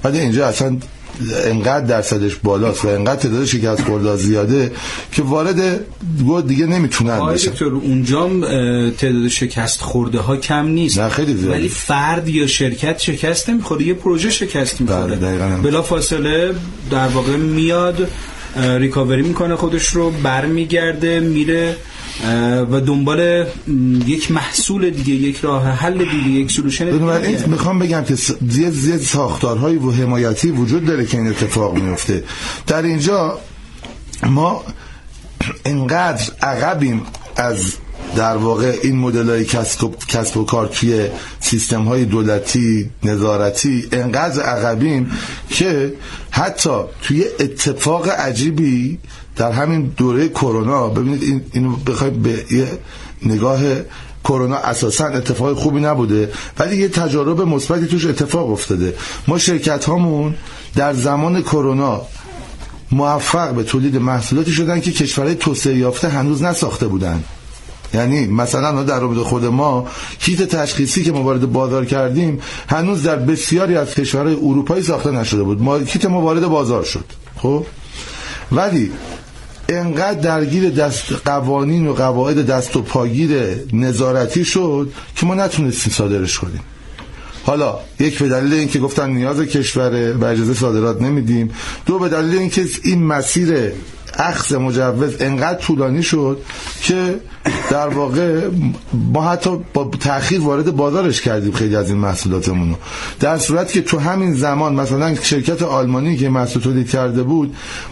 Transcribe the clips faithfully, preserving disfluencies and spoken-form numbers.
ولی اینجا اصلا انقدر درصدش بالاست و انقدر تعداد شکست خورده زیاده که وارد گود دیگه نمیتونن بشن. دکتر اونجا تعداد شکست خورده ها کم نیست، نه خیلی زیاده، ولی فرد یا شرکت شکست نمیخوره، یه پروژه شکست میخوره، بلا فاصله در واقع میاد ریکاوری میکنه خودش رو، برمیگرده میره و دنبال یک محصول دیگه، یک راه حل دیگه، یک سولوشن دیگه. بنابراین میخوام بگم که زیاد زیاد ساختارهای و حمایتی وجود داره که این اتفاق میفته. در اینجا ما اینقدر عقبیم از در واقع این مدل‌های کسب کسب و کار توی سیستم‌های دولتی نظارتی، اینقدر عقبیم که حتی توی اتفاق عجیبی در همین دوره کرونا، ببینید این اینو بخواید به یه نگاه، کرونا اساسا اتفاق خوبی نبوده ولی یه تجارب مثبتی توش اتفاق افتاده. ما شرکت هامون در زمان کرونا موفق به تولید محصولاتی شدن که کشورهای توسعه یافته هنوز نساخته بودن. یعنی مثلا در رابطه خود ما کیت تشخیصی که ما وارد بازار کردیم هنوز در بسیاری از کشورهای اروپایی ساخته نشده بود، ما کیت ما وارد بازار شد. خب ولی انقدر درگیر دست قوانین و قواعد دست و پاگیر نظارتی شد که ما نتونستیم صادرش کنیم. حالا یک به دلیل اینکه گفتن نیاز کشوره و اجازه صادرات نمیدیم، دو به دلیل اینکه این مسیر اخذ مجوز انقدر طولانی شد که در واقع ما حتی با تأخیر وارد بازارش کردیم خیلی از این محصولاتمون، در صورتی که تو همین زمان مثلا شرکت آلمانی که محصول تولید کرده بود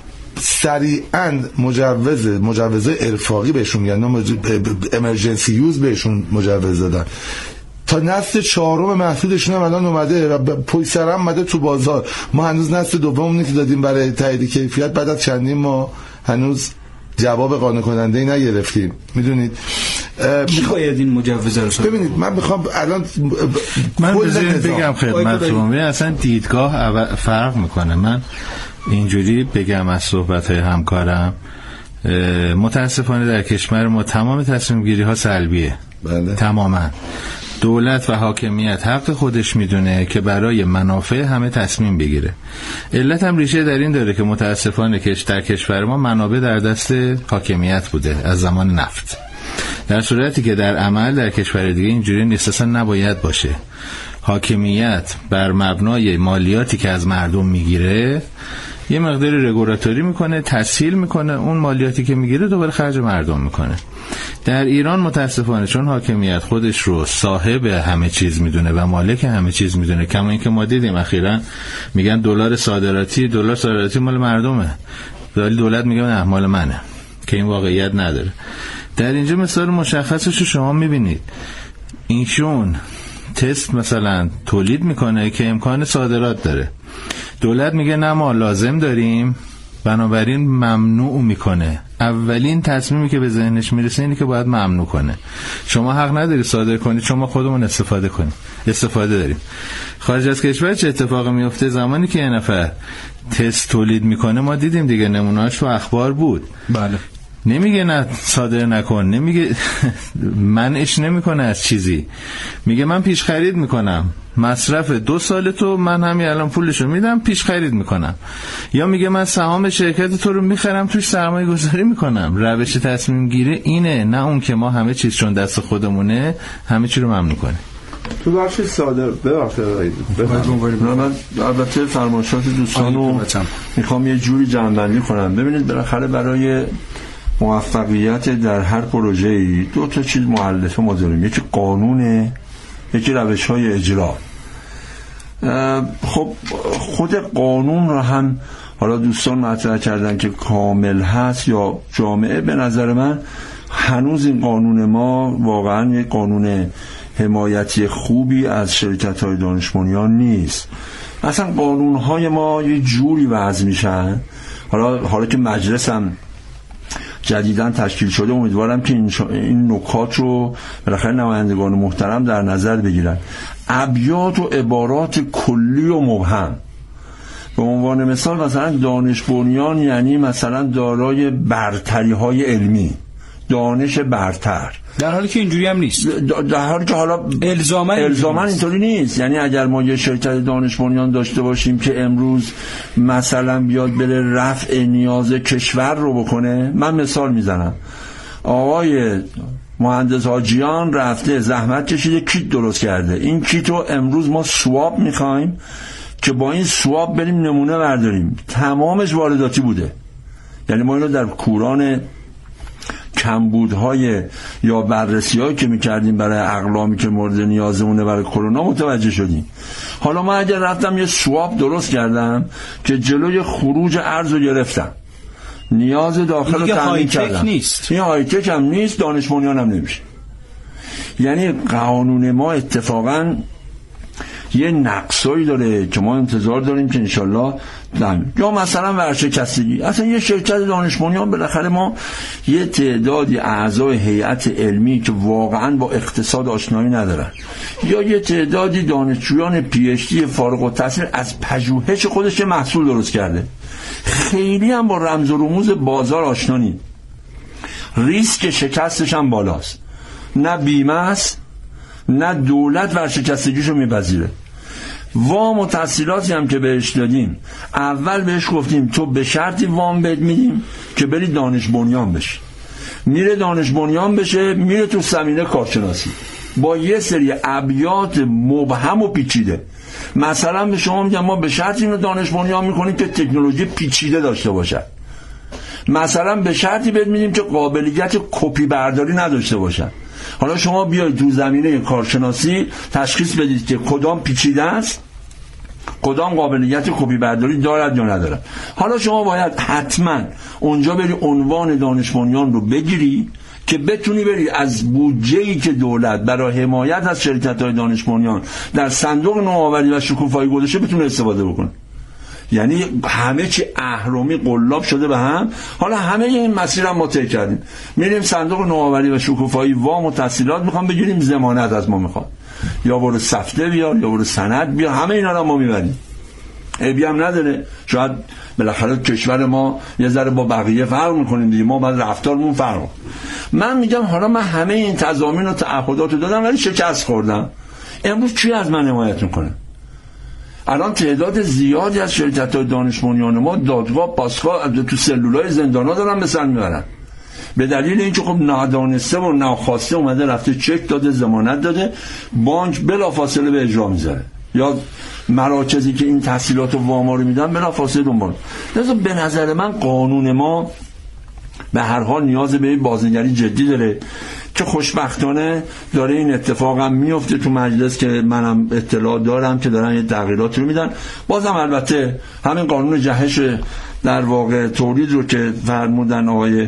سریعاً مجوز مجوزه ارفاقی بهشون، یعنی امرجنسی یوز بهشون مجوز دادن. تا نسل چهارم محصولشون هم الان اومده و پشت سر هم اومده تو بازار. ما هنوز نسل دوممون که دادیم برای تایید کیفیت، بعد از چندین ما هنوز جواب قانع کننده ای نگرفتیم. میدونید کی باید این مجوز رو صادر؟ ببینید من میخوام الان من بگم خدمتتون، اصلا دیدگاه فرق میکنه. من اینجوری بگم از صحبت‌های همکارم، متاسفانه در کشور ما تمام تصمیم گیری ها سلبیه. بله. تماما دولت و حاکمیت حق خودش میدونه که برای منافع همه تصمیم بگیره. علت هم ریشه در این داره که متاسفانه که در کشور ما منابع در دست حاکمیت بوده از زمان نفت، در صورتی که در عمل در کشور دیگه اینجوری نیست، اصلا نباید باشه. حاکمیت بر مبنای مالیاتی که از مردم میگیره یه مقداری رگولاتوری میکنه، تسهیل میکنه، اون مالیاتی که میگیره دوباره خرج مردم میکنه. در ایران متاسفانه چون حاکمیت خودش رو صاحب همه چیز میدونه و مالک همه چیز میدونه، کما اینکه ما دیدیم اخیراً میگن دلار صادراتی دلار صادراتی مال مردمه، ولی دولت میگه نه مال منه، که این واقعیت نداره. در اینجا مثال مشخصش رو شما میبینید. اینشون تست مثلا تولید میکنه که امکان صادرات داره، دولت میگه نه ما لازم داریم، بنابراین ممنوع میکنه. اولین تصمیمی که به ذهنش میرسه اینه که باید ممنوع کنه. شما حق نداری صادر کنید، شما خودمون استفاده کنید. استفاده داریم. خارج از کشور چه اتفاقی میفته؟ زمانی که یه نفر تست تولید میکنه، ما دیدیم دیگه نمونه‌اش تو اخبار بود. بله. نمیگه نه صادر نکن، نمیگه منعش نمیکنه از چیزی، میگه من پیش خرید میکنم، مصرف دو سال تو من همین الان پولشو میدم پیش خرید میکنم، یا میگه من سهام شرکت تو رو میخرم توش سرمایه گذاری میکنم. روش تصمیم گیری اینه، نه اون که ما همه چیز چون دست خودمونه همه چی رو ممنوع کنیم. تو بخش صادر ببخشید من البته فرمایشات دوستان رو میخوام یه جوری جمع‌بندی کنم. ببینید بالاخره برای موفقیت در هر پروژه‌ای دو تا چیز مؤلفه ما داریم، یکی قانونه، یکی روش‌های اجرا. خب خود قانون رو هم حالا دوستان مطرح کردن که کامل هست یا جامعه، به نظر من هنوز این قانون ما واقعا یک قانون حمایتی خوبی از شرکت‌های دانش بنیان نیست. اصلا قانون‌های ما یه جوری وضع میشن، حالا حالا که مجلس هم جدیداً تشکیل شده، امیدوارم که این, این نکات رو بالاخره نمایندگان محترم در نظر بگیرن. ابیات و عبارات کلی و مبهم، به عنوان مثال مثلا دانش بنیان یعنی مثلا دارای برتری های علمی، دانش برتر، در حالی که اینجوری هم نیست، در حالی که حالا الزاما الزاما اینطوری نیست. یعنی اگر ما یه شرکت دانش بنیان داشته باشیم که امروز مثلا بیاد بره رفع نیاز کشور رو بکنه، من مثال میزنم، آقای مهندس حاجیان رفته زحمت کشیده کیت درست کرده، این کیت رو امروز ما سواب میخوایم که با این سواب بریم نمونه برداریم، تمامش وارداتی بوده. یعنی ما اینو در کوران کمبودهای یا بررسی‌هایی که می‌کردیم برای اقلامی که مورد نیازمونه برای کرونا متوجه شدیم. حالا من اگر رفتم یه سواب درست کردم که جلوی خروج ارز رو گرفتم، نیاز داخل رو تامین کردم، نیست. این های تک هم نیست، دانش بنیان هم نمیشه. یعنی قانون ما اتفاقاً یه نقصایی داره که ما انتظار داریم که انشالله دم. یا مثلا ورشکستگی، اصلا یه شرکت دانش بنیان بالاخره ما یه تعدادی اعضای هیئت علمی که واقعا با اقتصاد آشنایی ندارن، یا یه تعدادی دانشجویان پی اچ دی فارغ التحصیل از پژوهش خودش محصول درست کرده، خیلی هم با رمز و رموز بازار آشنا نیست، ریسک شکستش هم بالاست، نه بیمه است نه دولت ورشکستگیشو میپذیره. وام و تسهیلاتی هم که بهش دادیم، اول بهش گفتیم تو به شرطی وام بهت میدیم که بری دانش بنیان بشی، میره دانش بنیان بشه، میره تو زمینه کارشناسی با یه سری ابیات مبهم و پیچیده. مثلا به شما میگم ما به شرطی اینو دانش بنیان میکنیم که تکنولوژی پیچیده داشته باشه، مثلا به شرطی بهت میدیم که قابلیت کپی برداری نداشته باشه. حالا شما بیاید تو زمینه کارشناسی تشخیص بدید که کدام پیچیده است، کدام قابلیت کپی برداری دارد یا ندارد. حالا شما باید حتما اونجا بری عنوان دانش بنیان رو بگیری که بتونی بری از بودجه‌ای که دولت برای حمایت از شرکت‌های دانش بنیان در صندوق نوآوری و شکوفایی گذاشته بتونه استفاده بکنه. یعنی همه چی اهرمی قلاب شده به هم. حالا همه این مسیر هم ما طی کردیم، میریم صندوق نوآوری و شکوفایی وام و تسهیلات میخوام بگیریم، ضمانت از ما میخواد، یا برو سفته بیار یا برو سند بیار، همه اینا رو ما میبریم، عیبی هم نداره. شاید بالاخره کشور ما یه ذره با بقیه فرق میکنیم دیگه، ما بعد رفتارمون فرق. من میگم حالا من همه این تضامین و تعهدات رو دادم ولی شکست خوردم، امروز چی از من حمایت میکنه؟ الان تعداد زیادی از شرکت‌های دانش بنیان ما دادگاه پاسخگاه تو سلولای زندانا دارن به سر میبرن به دلیل اینکه خب نادانسته و ناخواسته اومده رفته چک داده، ضمانت داده، بانک بلافاصله به اجرا میذاره، یا مراکزی که این تحصیلات و واما رو میدن بلافاصله دنبال. لذا به نظر من قانون ما به هر حال نیاز به بازنگری جدی داره که خوشبختانه داره این اتفاق هم میفته تو مجلس که منم اطلاع دارم که دارن یه تغییرات رو میدن. بازم البته همین قانون جهش در واقع تولید رو که فرمودن آقای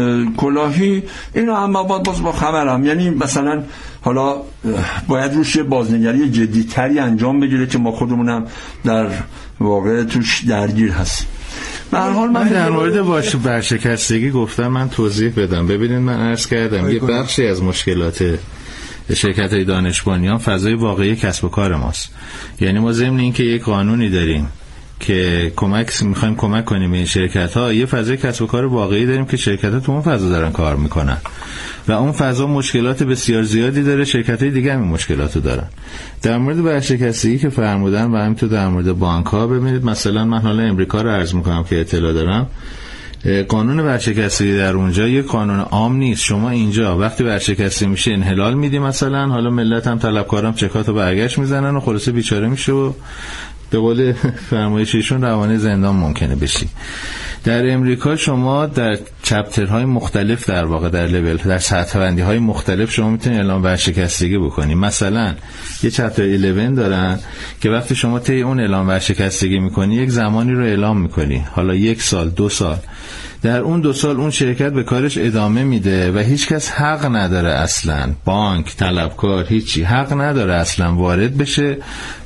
کلاهی، اینو هم باید باز با خبرم، یعنی مثلا حالا باید روش بازنگری جدی تری انجام بگیره که ما خودمونم در واقع توش درگیر هستیم. به هر حال من در مورد باش برشکستگی گفتم، من توضیح بدم. ببینید من عرض کردم یه بخشی از مشکلات شرکت‌های دانش بنیان فضای واقعی کسب و کار ماست. یعنی ما ضمن اینکه یک قانونی داریم که کمک می‌خوایم کمک کنیم به این شرکت‌ها، یه فضای کسب و کار واقعی داریم که شرکت‌ها تو اون فضا دارن کار می‌کنن و اون فضا مشکلات بسیار زیادی داره، شرکت‌های دیگه هم این مشکلاتو دارن. در مورد برشکستگی که فرمودن و همینطور در مورد بانک‌ها، ببینید مثلا من حالا امریکا رو عرض می‌کنم که اطلاع دارم، قانون ورشکستگی در اونجا یک قانون عام نیست. شما اینجا وقتی ورشکسته میشه انحلال میدی، مثلا حالا ملت هم طلبکارم چکاتو برگشت میزنن و خلاصه بیچاره میشه و به قول فرمایششون روانه زندان ممکنه بشی. در امریکا شما در چپترهای مختلف در واقع در لول در سطح بندی های مختلف شما میتونید اعلام ورشکستگی بکنی. مثلا یه چپتر یازده دارن که وقتی شما طی اون اعلام ورشکستگی میکنی یک زمانی رو اعلام میکنی، حالا یک سال دو سال، در اون دو سال اون شرکت به کارش ادامه میده و هیچ کس حق نداره، اصلا بانک، طلبکار، هیچی حق نداره اصلا وارد بشه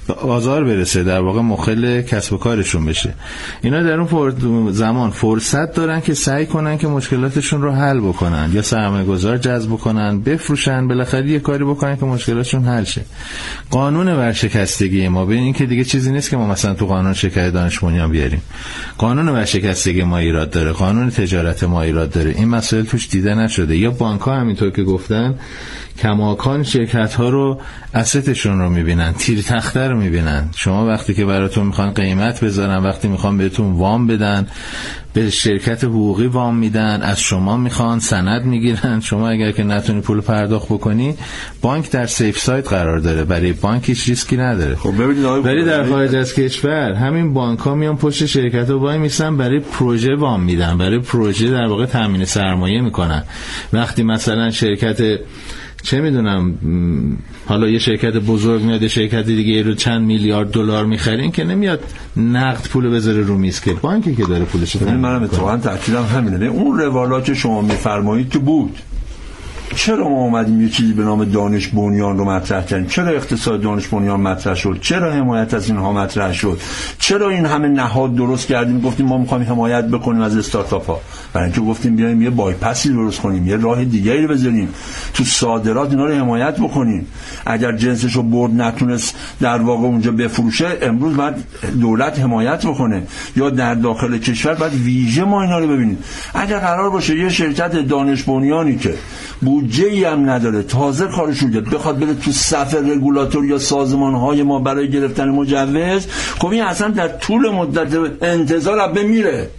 آزار برسه، در واقع مخل کسب و کارشون بشه. اینا در اون زمان فرصت دارن که سعی کنن که مشکلاتشون رو حل بکنن، یا سرمایه‌گذار جذب کنن، بفروشن، بالاخره یه کاری بکنن که مشکلاتشون حل شه. قانون ورشکستگی ما، ببین این که دیگه چیزی نیست که ما مثلا تو قانون شکایت دانش بنیان بیاریم. قانون ورشکستگی ما ایراد داره، قانون تجارت ما ایراد داره، این مسائل توش دیده نشده. یا بانک‌ها همینطور که گفتن کماکان شرکت‌ها رو اسستشون رو می‌بینن، تیر تخته رو می‌بینن. شما وقتی که براتون میخوان قیمت بذارن، وقتی میخوان بهتون وام بدن، به شرکت حقوقی وام میدن، از شما میخوان سند میگیرن، شما اگر که نتونی پول پرداخت بکنی، بانک در سیف سایت قرار داره، برای بانک هیچ ریسکی نداره. خب ببینید ولی در خارج از کشور همین بانک‌ها میان پشت شرکت‌ها وای میسن، برای پروژه وام میدن، برای پروژه در واقع تامین سرمایه میکنن. وقتی مثلا شرکت چه میدونم حالا یه شرکت بزرگ میاد یه شرکت دیگه رو چند میلیارد دلار میخرین، که نمیاد نقد پول بذاره رو میز، که بانکی که داره پولش رو. منم اتفاقا تاکیدم همینه. اون روالا که شما میفرمایید که بود، چرا ما اومدیم یه چیزی به نام دانش بنیان رو مطرح کردیم؟ چرا اقتصاد دانش بنیان مطرح شد؟ چرا حمایت از اینها مطرح شد؟ چرا این همه نهاد درست کردیم گفتیم ما می‌خوایم حمایت بکنیم از استارتاپ ها؟ برای اینکه گفتیم بیایم یه بایپاسی درست کنیم، یه راه دیگه‌ای رو بذاریم تو صادرات اینا رو حمایت بکنیم. اگر جنسش رو برد نتونست در واقع اونجا بفروشه، امروز باید دولت حمایت بکنه، یا در داخل کشور باید ویژه ما اینا رو ببینیم. اگر قرار باشه یه شرکت دانش بنیانی که بودجه‌ای هم نداره، تازه کارش رو کرد، بخواد بره تو صف رگولاتور یا سازمان‌های ما برای گرفتن مجوز، خب این اصلا در طول مدت انتظار بمیره.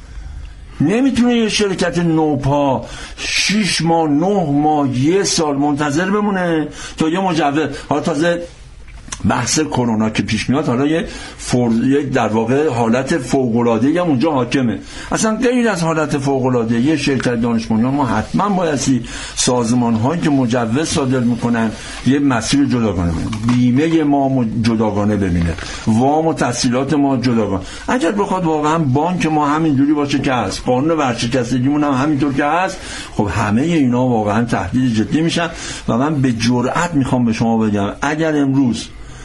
نمیتونه یه شرکت نوپا شش ماه نه ماه یه سال منتظر بمونه تا یه مجوز. حالا تازه بحث کرونا که پیش میاد، حالا یه فور... یه در واقع حالت فوق‌العاده‌ای هم اونجا حاکمه. اصلا غیر از حالت فوق‌العاده یه شرکت دانش بنیان ما حتما بایستی سازمان‌هایی که مجوز صادر میکنن یه مسیر جداگانه ببینه، بیمه ما جداگانه ببینه، وام و تسهیلات ما جداگانه. اگر بخواد واقعا بانک ما همینجوری باشه که هست، قانون ورشکستگیمون هم همینطور که هست، خب همه اینا واقعا تهدید جدی میشن. و من به جرئت میخوام به شما بگم اگر امروز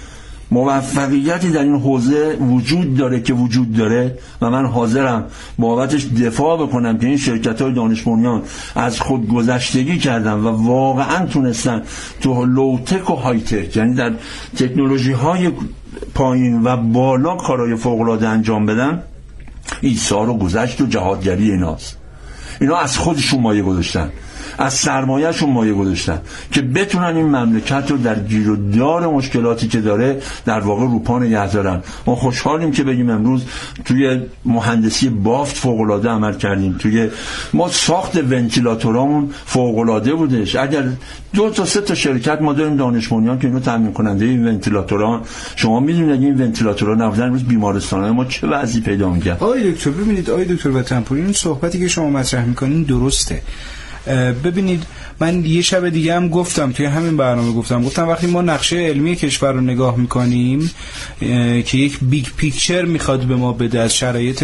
موفقیتی در این حوزه وجود داره که وجود داره و من حاضرم بابتش دفاع بکنم که این شرکت‌های دانش بنیان از خود گذشتگی کردن و واقعا تونستن تو لوتک و های تک، یعنی در تکنولوژی‌های پایین و بالا کارهای فوق‌العاده انجام بدن، ایثار و گذشت و جهادگری ایناست. اینا از خودشون مایه گذاشتن، از سرمایه‌شون مایه گذاشتن که بتونن این مملکت رو در گیر و دار مشکلاتی که داره در واقع روپا نگه دارن. ما خوشحالیم که بگیم امروز توی مهندسی بافت فوق‌العاده عمل کردیم، توی ما ساخت ونتیلاتورامون فوق‌العاده بودش. اگر دو تا سه تا شرکت ما داریم دانش بنیان که اینو تامین کننده این ونتیلاتورا، شما میدونید این ونتیلاتورا نبودن امروز بیمارستان‌های ما چه وضعی پیدا می‌کنه. آقای دکتر ببینید، آقای دکتر وطنپوری، این صحبتی که شما مطرح می‌کنین درسته. ببینید من یه شب دیگه هم گفتم توی همین برنامه گفتم گفتم وقتی ما نقشه علمی کشور رو نگاه میکنیم که یک بیگ پیکچر میخواد به ما بده از شرایط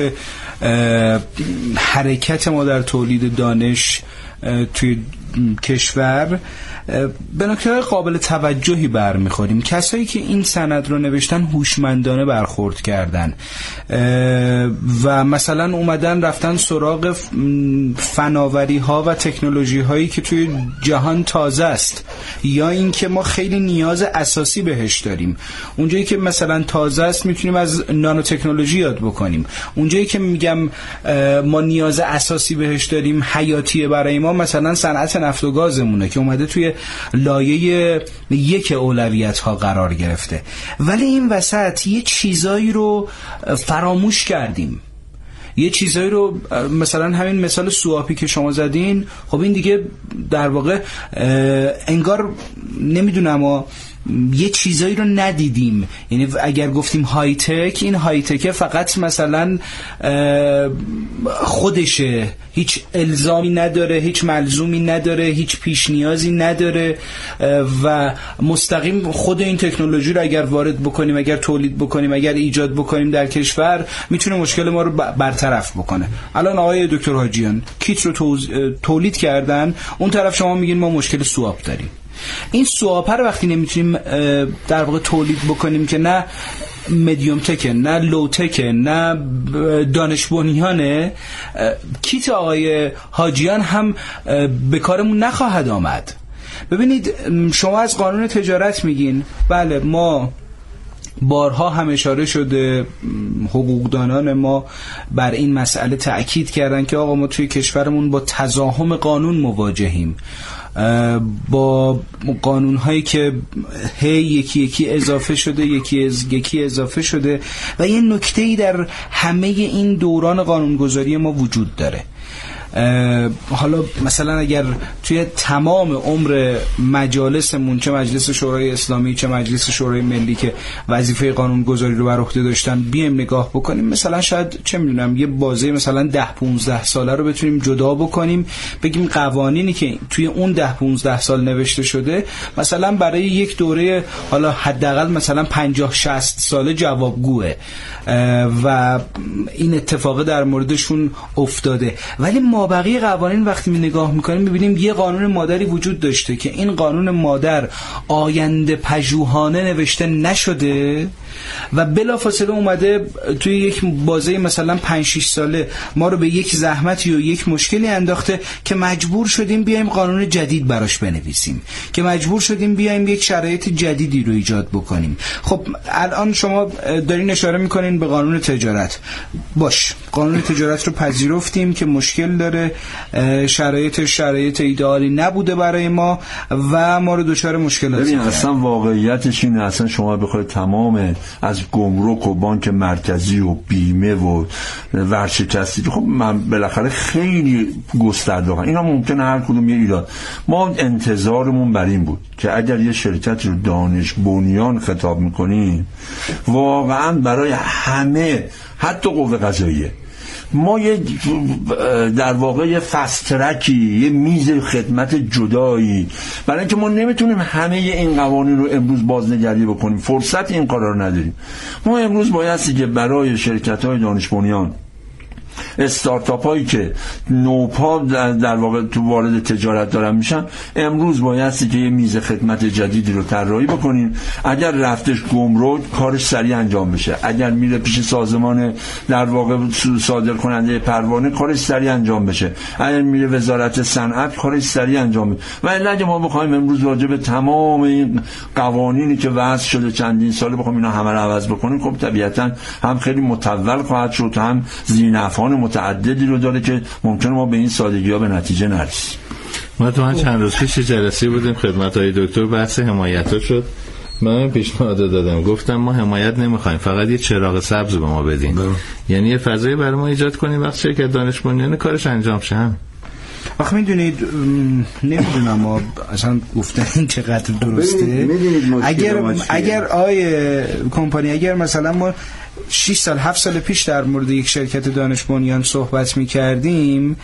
حرکت ما در تولید دانش توی کشور، به نکته قابل توجهی برمیخوریم. کسایی که این سند رو نوشتن هوشمندانه برخورد کردن و مثلا اومدن رفتن سراغ فناوری ها و تکنولوژی هایی که توی جهان تازه است، یا این که ما خیلی نیاز اساسی بهش داریم. اونجایی که مثلا تازه است میتونیم از نانو تکنولوژی یاد بکنیم. اونجایی که میگم ما نیاز اساسی بهش داریم، حیاتیه برای ما، مثلا صنعت نفت و گازمونه که اومده توی لایه یک اولویت ها قرار گرفته. ولی این وسط یه چیزایی رو فراموش کردیم، یه چیزایی رو مثلا همین مثال سواپی که شما زدین، خب این دیگه در واقع انگار نمیدونم و یه چیزایی رو ندیدیم. یعنی اگر گفتیم های تک، این های تک فقط مثلا خودشه، هیچ الزامی نداره، هیچ ملزومی نداره، هیچ پیش نیازی نداره و مستقیم خود این تکنولوژی رو اگر وارد بکنیم، اگر تولید بکنیم، اگر ایجاد بکنیم در کشور، میتونه مشکل ما رو برطرف بکنه. الان آقای دکتر حاجیان کیت رو تولید کردن، اون طرف شما میگین ما مشکل سواب داریم. این سواپر وقتی نمیتونیم در واقع تولید بکنیم که نه مدیوم تکه، نه لو تکه، نه دانش بنیانه، کیت آقای حاجیان هم به کارمون نخواهد آمد. ببینید شما از قانون تجارت میگین، بله ما بارها هم اشاره شده، حقوقدانان ما بر این مسئله تأکید کردن که آقا ما توی کشورمون با تزاحم قانون مواجهیم، با قانون هایی که هی یکی یکی اضافه شده یکی از یکی اضافه شده و یه نکته‌ای در همه این دوران قانونگذاری ما وجود داره. حالا مثلا اگر توی تمام عمر مجالسمون، چه مجلس شورای اسلامی چه مجلس شورای ملی که وظیفه قانونگذاری رو بر عهده داشتن بیایم نگاه بکنیم، مثلا شاید چه میدونم یه بازه مثلا ده پونزده ساله رو بتونیم جدا بکنیم، بگیم قوانینی که توی اون ده پونزده سال نوشته شده مثلا برای یک دوره حالا حداقل مثلا پنجاه شصت ساله جوابگوه و این اتفاق در موردشون افتاده. ولی ما بقیه قوانین وقتی می نگاه میکنیم میبینیم یه قانون مادری وجود داشته که این قانون مادر آینده پژوهانه نوشته نشده و بلافاصله اومده توی یک بازه مثلا پنج شش ساله ما رو به یک زحمتی و یک مشکلی انداخته که مجبور شدیم بیایم قانون جدید براش بنویسیم، که مجبور شدیم بیایم یک شرایط جدیدی رو ایجاد بکنیم. خب الان شما دارین اشاره میکنین به قانون تجارت، باش قانون تجارت رو پذیرفتیم که مشکل داره، شرایط شرایط ایدئالی نبوده برای ما و ما رو دچار مشکلاتی ببین اصلا واقعیتش اینه، اصلا شما بخواید تمام از گمرک و بانک مرکزی و بیمه و ورشکستی، خب من بالاخره خیلی گسترده، اینا ممکنه هر کدوم یه ایراد. ما انتظارمون بر این بود که اگر یه شرکت رو دانش بنیان خطاب میکنیم واقعا برای همه حتی قوه قضاییه ما یه در واقع یه فست ترکی، یه میز خدمت جدایی، برای اینکه ما نمیتونیم همه این قوانین رو امروز بازنگری بکنیم، فرصت این کارا رو نداریم. ما امروز بایستی که برای شرکت‌های دانش بنیان، استارتاپ هایی که نوپا در واقع تو وارد تجارت دارن میشن، امروز بایستی که یه میز خدمت جدیدی رو طراحی بکنیم. اگر رفتش گمرک کارش سریع انجام بشه، اگر میره پیش سازمان در واقع صادر کننده پروانه کارش سریع انجام بشه، اگر میره وزارت صنعت کارش سریع انجام بشه. و الا ما بخوایم امروز راجع به تمام این قوانینی که وضع شده چندین ساله بخوایم اینا همه رو عوض بکنیم، خب طبیعتا هم خیلی متول خواهد شد، هم ذی‌نفعان متعددی رو داره که ممکنه ما به این سادگی‌ها به نتیجه نرسیم. ما تو من چند روز پیش جلسه بودیم خدمت های دکتر، بحث حمایت شد. من پیشنهاد دادم، گفتم ما حمایت نمیخوایم، فقط یه چراغ سبز به ما بدین، یعنی یه فضایی برای ما ایجاد کنیم وقت شرکت دانش بنیان کارش انجام شه. هم آخه میدونید نمیدونم ما اصلا گفتن این چقدر درسته. اگر اگر آیه کمپانی اگر مثلا ما شش سال هفت سال پیش در مورد یک شرکت دانش بنیان صحبت می‌کردیم،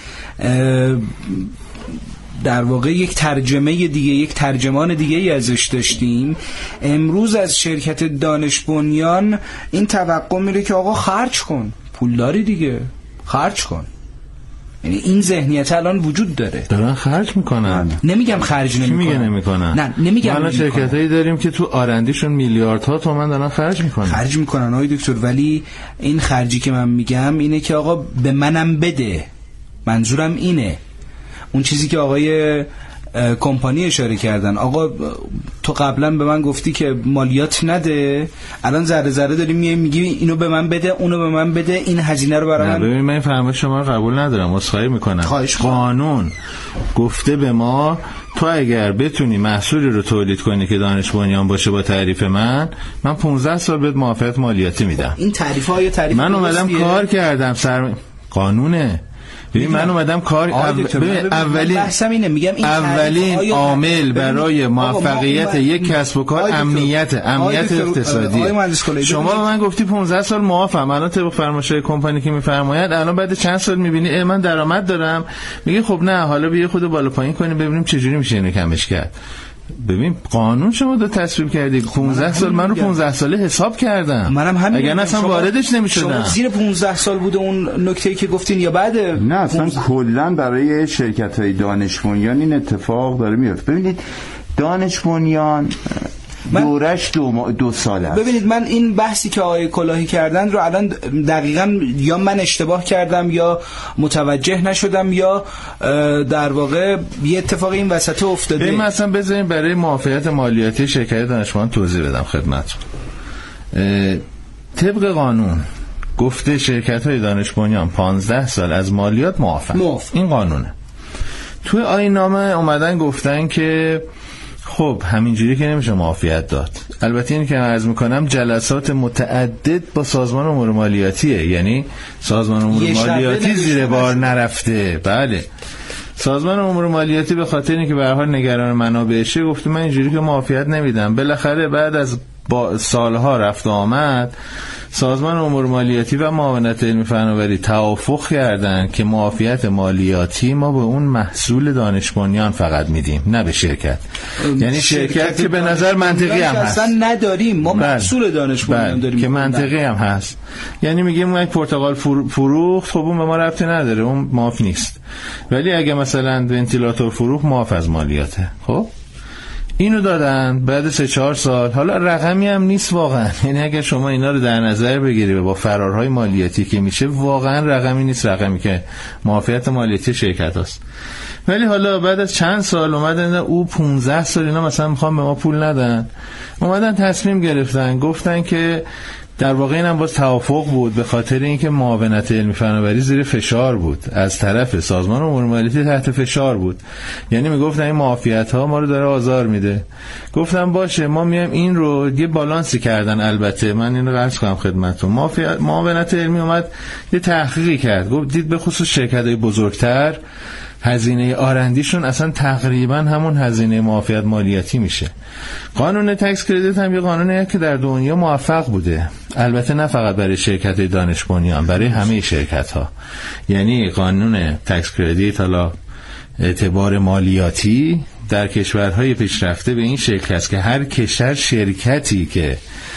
در واقع یک ترجمه دیگه، یک ترجمان دیگه ای ازش داشتیم. امروز از شرکت دانش بنیان این توقع میره که آقا خرج کن، پول داری دیگه خرج کن. یعنی این ذهنیت الان وجود داره، دارن خرج میکنن. نمیگم خرج نمیکنن، میگه نمیکنن. نه نمیگم. ما شرکتایی داریم که تو آرندیشون میلیاردها تومان دارن خرج میکنن. خرج میکنن آقای دکتر، ولی این خرجی که من میگم اینه که آقا به منم بده، منظورم اینه. اون چیزی که آقای کمپانی اشاره کردن، آقا تو قبلا به من گفتی که مالیات نده، الان ذره ذره داری میای میگی اینو به من بده اونو به من بده، این هزینه رو برای من. ببین من فرمایش شما رو قبول ندارم، عذرخواهی میکنم. قانون گفته به ما تو اگر بتونی محصولی رو تولید کنی که دانش بنیان باشه با تعریف من، من پانزده سال بهت معافیت مالیاتی میدم. این تعریف‌های تعریف من اومدم کار کردم سر قانونه. ببین من اومدم کار اول... اولین اینه. میگم این اولین عامل برای موفقیت یک کسب و کار امنیت امنیت اقتصادی. شما به من گفتی پانزده سال معافم، الان طبق فرمایش‌های کمپانی که میفرماید الان بعد چند سال میبینی من درآمد دارم، میگه خب نه حالا بیا خود بالا پایین کنیم ببینیم چه جوری میشه اینو کمش کرد. ببین قانون شما دو تصویب کردی، پانزده سال من رو پانزده ساله حساب کردم، منم همین اگر اصلا واردش نمی‌شدم. شما زیر پانزده سال بوده اون نکته‌ای که گفتین یا بعد؟ نه اصلا کلا برای شرکت‌های دانش بنیان این اتفاق داره میفته. ببینید دانش بنیان دورش دو, دو سال است. ببینید من این بحثی که آقای کلاهی کردن رو الان دقیقاً یا من اشتباه کردم یا متوجه نشدم یا در واقع یه اتفاق این وسط افتاده. این مثلا بذاریم برای معافیت مالیاتی شرکت دانش بنیان توضیح بدم خدمتتون. طبق قانون گفته شرکت های دانش بنیان پانزده سال از مالیات معافن. این قانونه. توی آیین‌نامه اومدن گفتن که خب همینجوری که نمیشه معافیت داد. البته این که عرض میکنم جلسات متعدد با سازمان امور مالیاتیه، یعنی سازمان امور مالیاتی زیر بار نرفته. بله سازمان امور مالیاتی به خاطر اینکه به هر حال نگران منابعشه گفته من اینجوری که معافیت نمیدم. بالاخره بعد از با سالها رفت و آمد سازمان امور مالیاتی و معاونت علمی فناوری توافق کردن که معافیت مالیاتی ما به اون محصول دانش بنیان فقط میدیم، نه به شرکت. یعنی شرکت که به نظر منطقی هم هست اصلا نداریم، ما محصول دانش بنیان داریم که منطقی هم هست. یعنی میگیم ما یک پرتقال فروخت، خب اون به ما ربطی نداره، اون معاف نیست. ولی اگه مثلا ونتیلاتور فروخت معاف از مالیاته. خب اینو دادن بعد سه چهار سال. حالا رقمی هم نیست واقعا، یعنی اگر شما اینا رو در نظر بگیری و با فرارهای مالیاتی که میشه واقعا رقمی نیست، رقمی که معافیت مالیاتی شرکت هست. ولی حالا بعد از چند سال اومدن او پانزده سال اینا مثلا میخوام به ما پول ندن، اومدن تصمیم گرفتن گفتن که در واقع اینم باز توافق بود به خاطر اینکه معاونت علمی فناوری زیر فشار بود، از طرف سازمان امور مالیاتی تحت فشار بود. یعنی میگفتن این معافیت ها ما رو داره آزار میده. گفتم باشه ما میایم این رو یه بالانسی کردن. البته من اینو عرض کنم خدمتتون، معاونت علمی اومد یه تحقیقی کرد، گفت دید به خصوص شرکت‌های بزرگتر هزینه آرندیشون اصلا تقریبا همون هزینه معافیت مالیاتی میشه. قانون تکس کردیت هم یه قانونیه که در دنیا موفق بوده، البته نه فقط برای شرکت دانش بنیان، برای همه شرکت ها. یعنی قانون تکس کردیت حالا اعتبار مالیاتی در کشورهای پیشرفته به این شکل است که هر کشور شرکتی که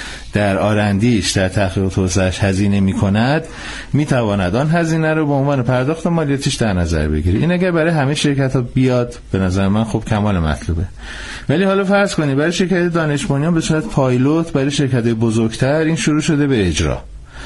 در آرندیش در تحقیق و توسعه‌اش هزینه می‌کند می‌تواند آن هزینه رو به عنوان پرداخت مالیاتیش در نظر بگیره. این اگر برای همه شرکت‌ها بیاد به نظر من خب کمال مطلوبه. ولی حالا فرض کنید برای شرکت دانش بنیان به صورت پایلوت برای شرکت‌های بزرگتر این شروع شده به اجرا،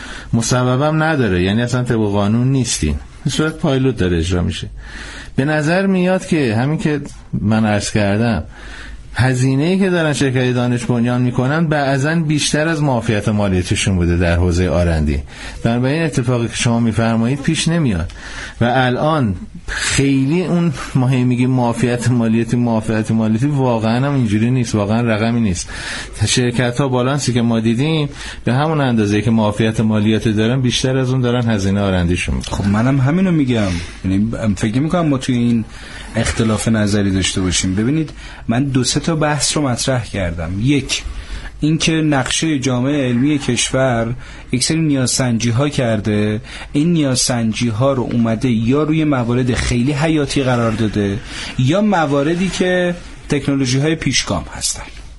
مسببم نداره، یعنی اصلا طبق قانون نیستین، به صورت پایلوت داره اجرا میشه. به نظر میاد که همین که من عرض کردم هزینه‌ای که دارن شرکت دانش بنیان میکنن بعضاً بیشتر از معافیت مالیاتیشون بوده در حوزه آرندی. بنابراین اتفاقی که شما میفرمایید پیش نمیاد و الان خیلی اون ما میگیم معافیت مالیاتی معافیت مالیاتی واقعا هم اینجوری نیست، واقعا رقمی نیست. شرکت ها بالانسی که ما دیدیم به همون اندازه که معافیت مالیاتی دارن بیشتر از اون دارن هزینه آرندیشون میکنن. خب منم همینو میگم، یعنی فکر میکنم ما توی این اختلاف نظری داشته باشیم. ببینید من دو سه تا بحث رو مطرح کردم. یک، اینکه نقشه جامعه علمی کشور یک سری نیازسنجی ها کرده، این نیازسنجی ها رو اومده یا روی موارد خیلی حیاتی قرار داده یا مواردی که تکنولوژی های پیشگام هستن.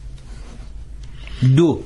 دو،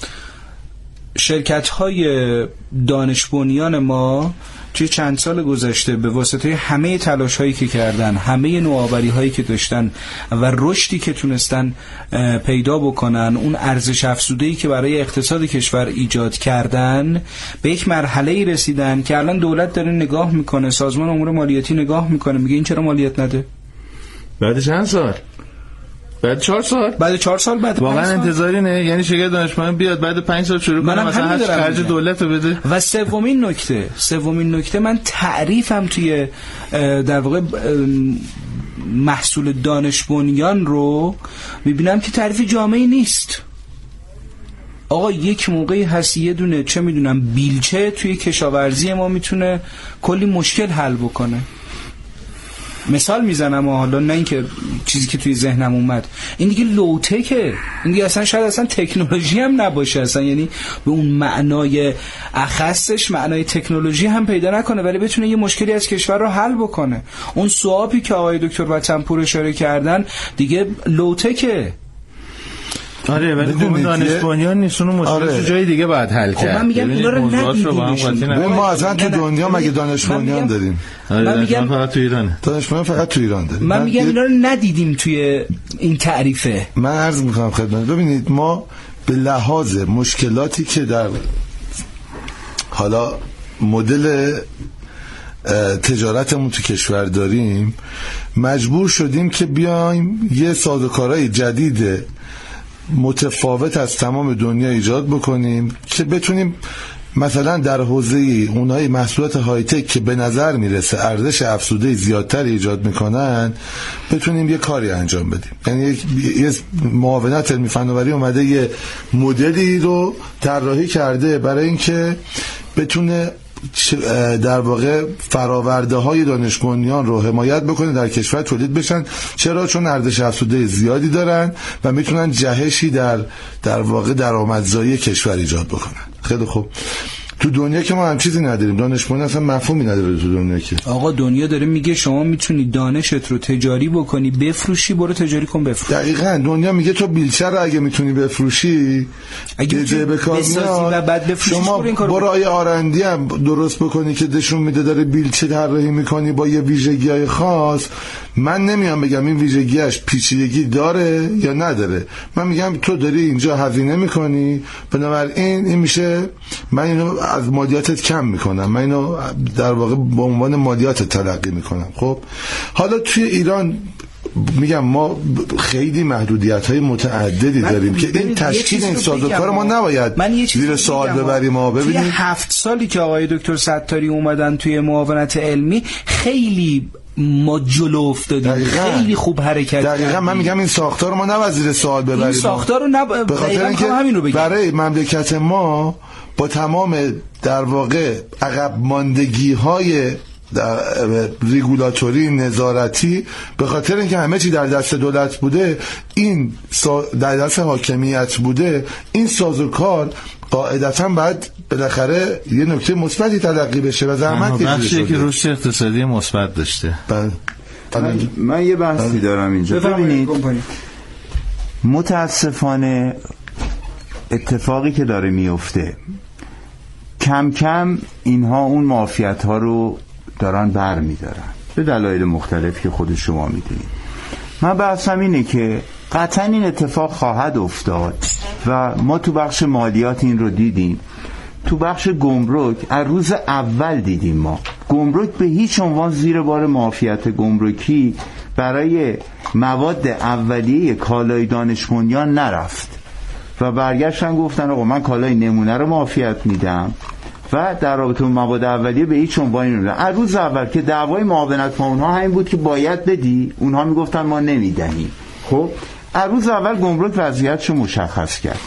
شرکت های دانش بنیان ما توی چند سال گذشته به واسطه همه تلاش هایی که کردن، همه نوآوری هایی که داشتن و رشدی که تونستن پیدا بکنن، اون ارزش افزوده‌ای که برای اقتصاد کشور ایجاد کردن، به یک مرحله‌ای رسیدن که الان دولت داره نگاه میکنه، سازمان امور مالیاتی نگاه میکنه، میگه این چرا مالیات نده؟ بعد چند سال؟ بعد چهار سال؟ بعد چهار سال بعد واقعا انتظاری نه، یعنی شرکت دانش بنیان بیاد بعد پنج سال شروع کنه مثلا هر خرج دولت رو بده. و سومین نکته سومین نکته من تعریفم توی در واقع محصول دانش بنیان رو میبینم که تعریف جامعی نیست. آقا یک موقعی هست یه دونه چه میدونم بیلچه توی کشاورزی ما میتونه کلی مشکل حل بکنه. مثال میزنم و حالا نه اینکه چیزی که توی ذهنم اومد، این دیگه لوتکه، این دیگه اصلا شاید اصلا تکنولوژی هم نباشه اصلا، یعنی به اون معنای اخصش معنای تکنولوژی هم پیدا نکنه ولی بتونه یه مشکلی از کشور رو حل بکنه. اون سوابی که آقای دکتر وطنپور اشاره کردن دیگه لوتکه. آره ولی اون دانش بنیان نیست، اون مشکل آره. جای دیگه باید حل کرد. من میگم اینا رو ندیدیم. ما اصلا تو دنیا مگه دانش بنیان داریم؟ من میگم فقط تو ایرانه. دانش بنیان فقط تو ایران داریم. من میگم اینا رو ندیدیم توی این تعریفه. من عرض میکنم خدمت ببینید ما به لحاظ مشکلاتی که در حالا مدل تجارتمون تو کشور داریم مجبور شدیم که بیایم یه سازوکارهای جدید متفاوت از تمام دنیا ایجاد بکنیم که بتونیم مثلا در حوزه اونهای محصولات های تک که به نظر میرسه ارزش افزوده زیادتر ایجاد میکنن بتونیم یه کاری انجام بدیم. یعنی یه معاونت علمی فناوری اومده یه مدلی رو طراحی کرده برای اینکه بتونه در واقع فراورده های دانش بنیان رو حمایت بکنه در کشور تولید بشن. چرا؟ چون ارزش افزوده زیادی دارن و میتونن جهشی در در واقع درآمدزایی کشور ایجاد بکنن. خیلی خوب. تو دنیا که ما هم چیزی نداریم، دانش بنیان اصلا مفهومی نداره تو دنیا. که آقا دنیا داره میگه شما میتونی دانشت رو تجاری بکنی بفروشی، برو تجاری کن بفروش. دقیقاً دنیا میگه تو بیلچه رو اگه میتونی بفروشی اگه جه به کار میاد و بعد بفروشی شما برو آیه آرندی هم درست بکنی که دشون میده داره بیلچه طراحی میکنی با یه ویژگی‌های خاص. من نمیام بگم این ویژگیش پیچیدگی داره یا نداره، من میگم تو داری اینجا هزینه میکنی بنابراین این میشه من اینو از مالیاتت کم میکنم، من اینو در واقع به عنوان مالیات تلقی میکنم. خب حالا توی ایران میگم ما خیلی محدودیت‌های متعددی داریم که این تشکیل این سازوکار ما نباید زیر سوال ببریم. ما ببینید توی هفت سالی که آقای دکتر ستاری اومدن توی معاونت علمی خیلی ما جلو افتادیم، خیلی خوب حرکت دقیقاً کردیم. من میگم این ساختار ما نباید زیر سوال ببریم. این ساختار رو نب... به خاطر اینکه برای مملکت ما با تمام در واقع عقب ماندگی های ریگولاتوری نظارتی، به خاطر اینکه همه چی در دست دولت بوده، این در دست حاکمیت بوده، این سازوکار قاعدتاً باید بالاخره یه نکته مثبتی تلقی بشه و زحمت کشیده شده که رشد اقتصادی مثبت داشته. من, من یه بحثی دارم اینجا. ببینید متاسفانه اتفاقی که داره میفته کم کم اینها اون معافیت ها رو دارن بر میدارن به دلایل مختلف که خود شما میدونید. من بحثم اینه که قطعا این اتفاق خواهد افتاد و ما تو بخش مالیات این رو دیدیم، تو بخش گمرک از روز اول دیدیم ما گمرک به هیچ عنوان زیر بار معافیت گمرکی برای مواد اولیه کالای دانش بنیان نرفت و برگشتن گفتن آقا من کالای نمونه رو معافیت میدم و در رابطه با مواد اولیه به هیچ عنوان نمیدن. از روز اول که دعوای معاونت با اونها همین بود که باید بدی، اونها میگفتن ما نمیدهیم. خب از روز اول گمرک وضعیتشو مشخص کرد.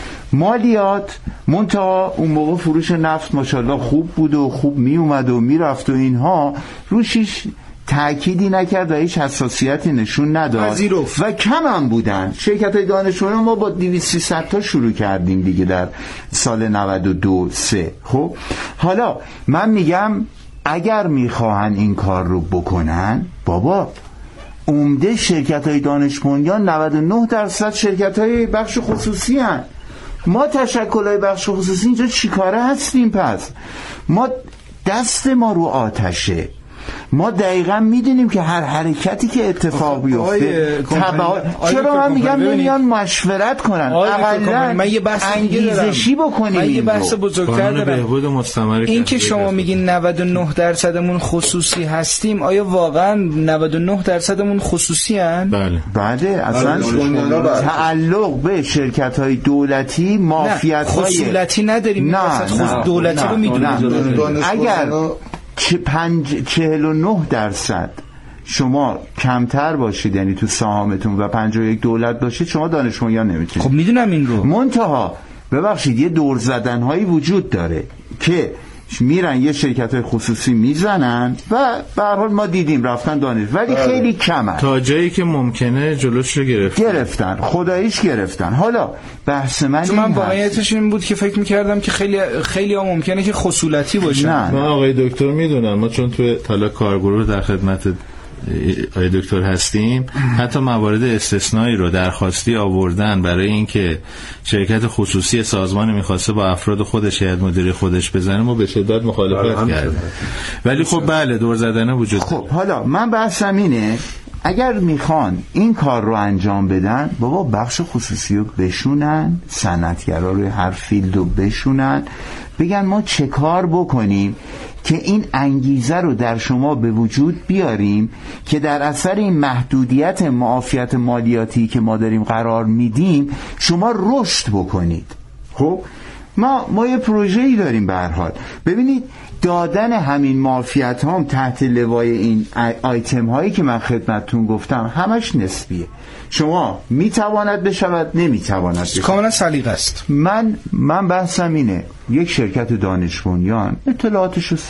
مالیات منتها اون موقع فروش نفت ماشاءالله خوب بود و خوب می اومد و میرفت و اینها روشش تأکیدی نکرد و هیچ حساسیتی نشون نداد و کم هم بودن شرکت‌های دانشجویان. ما با دویست سیصد تا شروع کردیم دیگه در سال نود و دو سه. خب حالا من میگم اگر میخواهن این کار رو بکنن، بابا عمده شرکت‌های دانش بنیان نود و نه درصد شرکت‌های بخش خصوصی هن. ما تشکل‌های بخش خصوصی اینجا چیکاره هستیم؟ پس ما دست ما رو آتشه، ما دقیقا میدونیم که هر حرکتی که اتفاق بیفته تبعات. چرا من میگم نمیان مشورت کنن، اقلا انگیزشی بکنیم. من یه بحث بزرگتر دارم، این که شما میگین نود و نه درصدمون خصوصی هستیم، آیا واقعا نود و نه درصدمون خصوصی هن؟ بله بله اصلا تعلق به شرکت های دولتی مافیت های خصولتی نداریم. نه دولتی رو میدونیم. اگر چه پنج چهل و نه درصد شما کمتر باشید، یعنی تو سهامتون و پنجاه و یک دولت باشید، شما دانش بنیان نمیتونید. خب میدونم این رو. منتها ببخشید یه دور زدن هایی وجود داره که میرن یه شرکت های خصوصی میزنن و به هر حال ما دیدیم رفتن دانش، ولی خیلی کمن تا جایی که ممکنه جلوش رو گرفتن گرفتن خداییش گرفتن. حالا بحث من چون من واقعیتش این بود که فکر میکردم که خیلی خیلی ها ممکنه که خصولتی باشه. نه من آقای دکتر میدونم، ما چون توی حالا کارگروه در خدمت آقای دکتر هستیم حتی موارد استثنایی رو درخواستی آوردن برای اینکه شرکت خصوصی سازمان میخواسته با افراد خودش هیئت مدیره خودش بزنه ما به شدت مخالفت کردیم. ولی خب بله دور زدنه وجود داره. خب حالا من بحثم اینه اگر میخوان این کار رو انجام بدن بابا بخش خصوصی رو بشونن، صنعتگرا رو هر فیلد رو بشونن، بگن ما چه کار بکنیم که این انگیزه رو در شما به وجود بیاریم که در اثر این محدودیت معافیت مالیاتی که ما داریم قرار میدیم شما رشد بکنید. خب ما ما یه پروژه‌ای داریم به هر حال. ببینید دادن همین معافیت هم تحت لوای این آیتم هایی که من خدمتتون گفتم همش نسبیه. شما میتواند بشود نمیتواند بشود، کاملا سلیقه است. من من بحثم اینه یک شرکت دانش بنیان اطلاعاتش رو